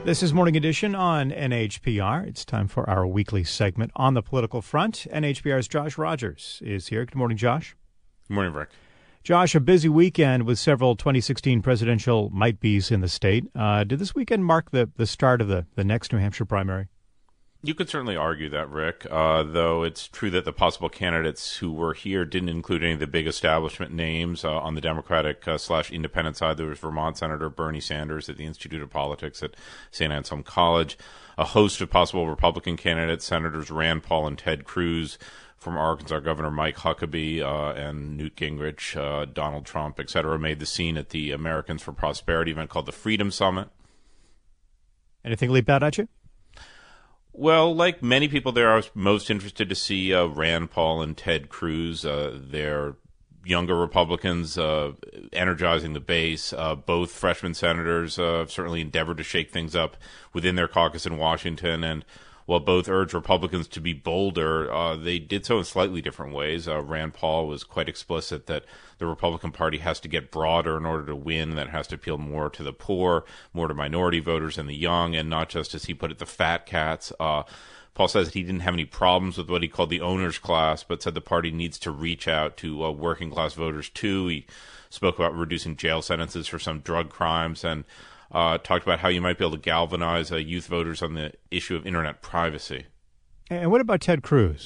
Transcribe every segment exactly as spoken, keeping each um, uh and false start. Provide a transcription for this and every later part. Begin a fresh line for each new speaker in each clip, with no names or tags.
This is Morning Edition on N H P R. It's time for our weekly segment on the political front. N H P R's Josh Rogers is here. Good morning, Josh.
Good morning, Rick.
Josh, a busy weekend with several twenty sixteen presidential might-be's in the state. Uh, did this weekend mark the, the start of the, the next New Hampshire primary?
You could certainly argue that, Rick, uh, though it's true that the possible candidates who were here didn't include any of the big establishment names. Uh, on the Democratic uh, slash independent side, there was Vermont Senator Bernie Sanders at the Institute of Politics at Saint Anselm College, a host of possible Republican candidates, Senators Rand Paul and Ted Cruz, from Arkansas Governor Mike Huckabee uh, and Newt Gingrich, uh, Donald Trump, et cetera, made the scene at the Americans for Prosperity event called the Freedom Summit.
Anything leap out at you?
Well, like many people there, I was most interested to see uh, Rand Paul and Ted Cruz. Uh, they're younger Republicans uh, energizing the base. Uh, both freshman senators uh, certainly endeavored to shake things up within their caucus in Washington. And while both urged Republicans to be bolder, uh, they did so in slightly different ways. Uh, Rand Paul was quite explicit that the Republican Party has to get broader in order to win, and that it has to appeal more to the poor, more to minority voters and the young, and not just, as he put it, the fat cats. Uh, Paul says that he didn't have any problems with what he called the owner's class, but said the party needs to reach out to uh, working class voters too. He spoke about reducing jail sentences for some drug crimes, and Uh, talked about how you might be able to galvanize uh, youth voters on the issue of internet privacy.
And what about Ted Cruz?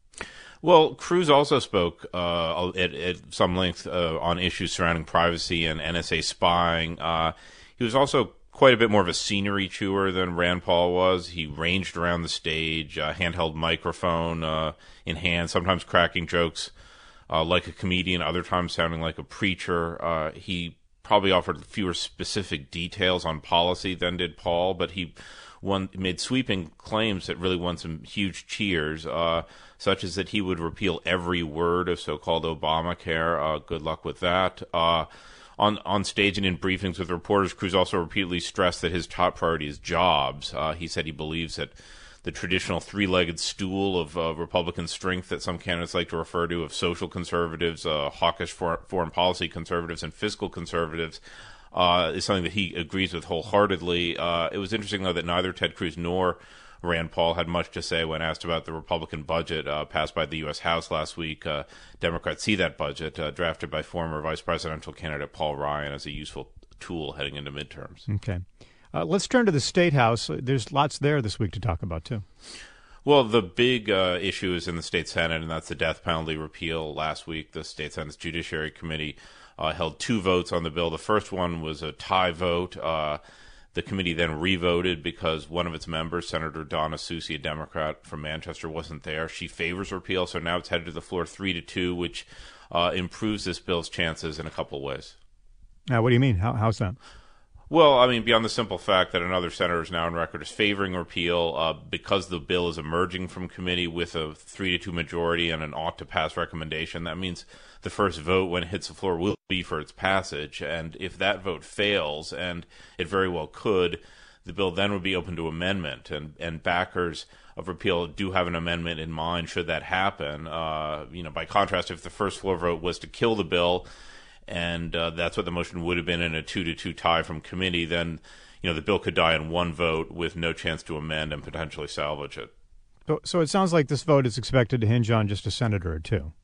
Well, Cruz also spoke uh, at, at some length uh, on issues surrounding privacy and N S A spying. Uh, he was also quite a bit more of a scenery chewer than Rand Paul was. He ranged around the stage, uh, handheld microphone uh, in hand, sometimes cracking jokes uh, like a comedian, other times sounding like a preacher. Uh, he probably offered fewer specific details on policy than did Paul, but he won, made sweeping claims that really won some huge cheers, uh, such as that he would repeal every word of so-called Obamacare. Uh, good luck with that. Uh, on on stage and in briefings with reporters, Cruz also repeatedly stressed that his top priority is jobs. Uh, he said he believes that the traditional three-legged stool of uh, Republican strength that some candidates like to refer to, of social conservatives, uh, hawkish for, foreign policy conservatives, and fiscal conservatives, uh, is something that he agrees with wholeheartedly. Uh, it was interesting, though, that neither Ted Cruz nor Rand Paul had much to say when asked about the Republican budget uh, passed by the U S House last week. Uh, Democrats see that budget, uh, drafted by former vice presidential candidate Paul Ryan, as a useful tool heading into midterms.
Okay. Uh, let's turn to the State House. There's lots there this week to talk about, too.
Well, the big uh, issue is in the state Senate, and that's the death penalty repeal. Last week, the state Senate's Judiciary Committee uh, held two votes on the bill. The first one was a tie vote. Uh, the committee then re-voted because one of its members, Senator Donna Soucy, a Democrat from Manchester, wasn't there. She favors repeal, so now it's headed to the floor three to two, which uh, improves this bill's chances in a couple of ways.
Now, what do you mean? How, how's that?
Well, I mean, beyond the simple fact that another senator is now on record as favoring repeal, uh, because the bill is emerging from committee with a three to two majority and an ought to pass recommendation, that means the first vote when it hits the floor will be for its passage. And if that vote fails, and it very well could, the bill then would be open to amendment. And, and backers of repeal do have an amendment in mind should that happen. Uh, you know, by contrast, if the first floor vote was to kill the bill, and uh, that's what the motion would have been in a two to two tie from committee, then, you know, the bill could die in one vote with no chance to amend and potentially salvage it.
So, so it sounds like this vote is expected to hinge on just a senator or two.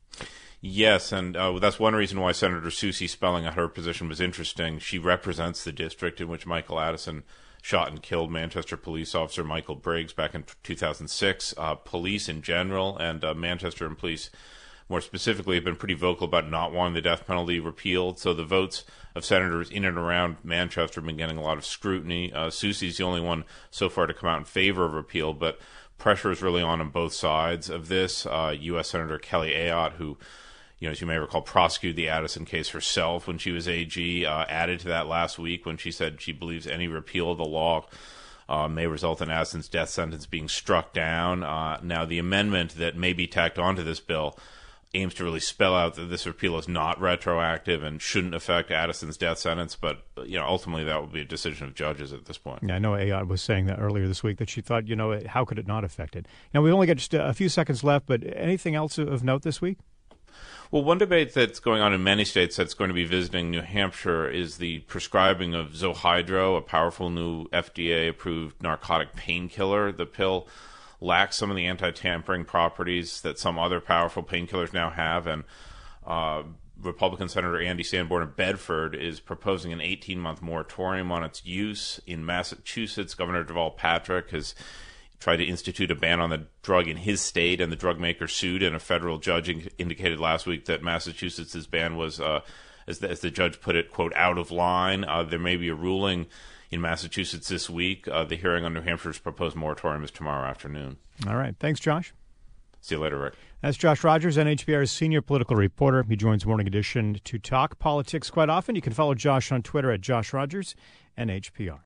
Yes, and uh, that's one reason why Senator Soucy spelling out her position was interesting. She represents the district in which Michael Addison shot and killed Manchester police officer Michael Briggs back in two thousand six. Uh, police in general, and uh, Manchester and police more specifically, have been pretty vocal about not wanting the death penalty repealed. So the votes of senators in and around Manchester have been getting a lot of scrutiny. Uh, Soucy's the only one so far to come out in favor of repeal, but pressure is really on on both sides of this. Uh, U S Senator Kelly Ayotte, who, you know, as you may recall, prosecuted the Addison case herself when she was A G, uh, added to that last week when she said she believes any repeal of the law Uh, may result in Addison's death sentence being struck down. Uh, now, the amendment that may be tacked onto this bill aims to really spell out that this repeal is not retroactive and shouldn't affect Addison's death sentence, but, you know, ultimately that will be a decision of judges at this point.
Yeah, I know Ayotte was saying that earlier this week, that she thought, you know, how could it not affect it? Now, we only got just a few seconds left, but anything else of note this week?
Well, one debate that's going on in many states that's going to be visiting New Hampshire is the prescribing of Zohydro, a powerful new F D A-approved narcotic painkiller. The pill lacks some of the anti-tampering properties that some other powerful painkillers now have, and uh, Republican Senator Andy Sanborn of Bedford is proposing an eighteen-month moratorium on its use. In Massachusetts, Governor Deval Patrick has tried to institute a ban on the drug in his state, and the drug maker sued, and a federal judge in- indicated last week that Massachusetts' ban was, uh, as, the, as the judge put it, quote, out of line. Uh, there may be a ruling in Massachusetts this week. Uh, the hearing on New Hampshire's proposed moratorium is tomorrow afternoon.
All right. Thanks, Josh.
See you later, Rick.
That's Josh Rogers, N H B R's senior political reporter. He joins Morning Edition to talk politics quite often. You can follow Josh on Twitter at Josh Rogers, N H P R.